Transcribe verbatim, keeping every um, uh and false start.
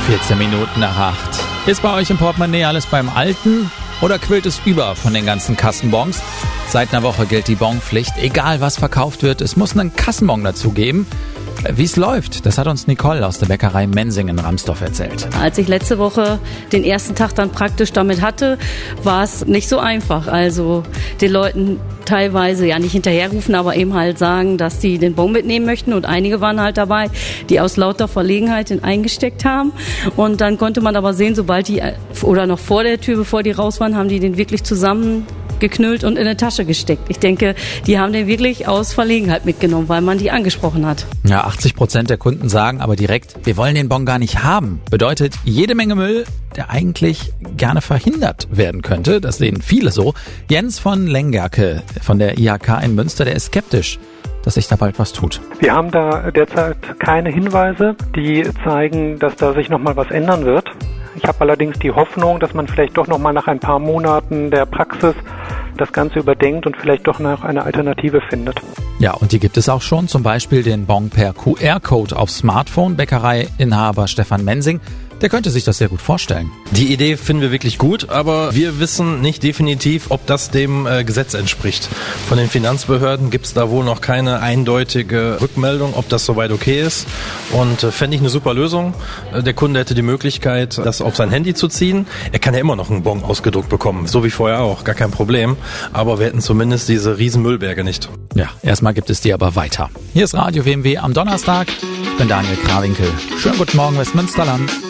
vierzehn Minuten nach acht. Ist bei euch im Portemonnaie alles beim Alten oder quillt es über von den ganzen Kassenbons? Seit einer Woche gilt die Bonpflicht. Egal was verkauft wird, es muss einen Kassenbon dazu geben. Wie es läuft, das hat uns Nicole aus der Bäckerei Mensing in Ramsdorf erzählt. Als ich letzte Woche den ersten Tag dann praktisch damit hatte, war es nicht so einfach. Also den Leuten teilweise ja nicht hinterherrufen, aber eben halt sagen, dass die den Bon mitnehmen möchten. Und einige waren halt dabei, die aus lauter Verlegenheit den eingesteckt haben. Und dann konnte man aber sehen, sobald die, oder noch vor der Tür, bevor die raus waren, haben die den wirklich zusammen geknüllt und in eine Tasche gesteckt. Ich denke, die haben den wirklich aus Verlegenheit mitgenommen, weil man die angesprochen hat. Ja, achtzig Prozent der Kunden sagen aber direkt, wir wollen den Bon gar nicht haben. Bedeutet jede Menge Müll, der eigentlich gerne verhindert werden könnte. Das sehen viele so. Jens von Lengerke von der I H K in Münster, der ist skeptisch, dass sich da bald was tut. Wir haben da derzeit keine Hinweise, die zeigen, dass da sich nochmal was ändern wird. Ich habe allerdings die Hoffnung, dass man vielleicht doch nochmal nach ein paar Monaten der Praxis das Ganze überdenkt und vielleicht doch noch eine Alternative findet. Ja, und die gibt es auch schon, zum Beispiel den Bon per Q R-Code aufs Smartphone. Bäckereiinhaber Stefan Mensing, der könnte sich das sehr gut vorstellen. Die Idee finden wir wirklich gut, aber wir wissen nicht definitiv, ob das dem äh, Gesetz entspricht. Von den Finanzbehörden gibt es da wohl noch keine eindeutige Rückmeldung, ob das soweit okay ist. Und äh, fände ich eine super Lösung. Äh, der Kunde hätte die Möglichkeit, das auf sein Handy zu ziehen. Er kann ja immer noch einen Bon ausgedruckt bekommen, so wie vorher auch, gar kein Problem. Aber wir hätten zumindest diese riesen Müllberge nicht. Ja, erstmal gibt es die aber weiter. Hier ist Radio W M W am Donnerstag. Ich bin Daniel Krawinkel. Schönen guten Morgen, Westmünsterland.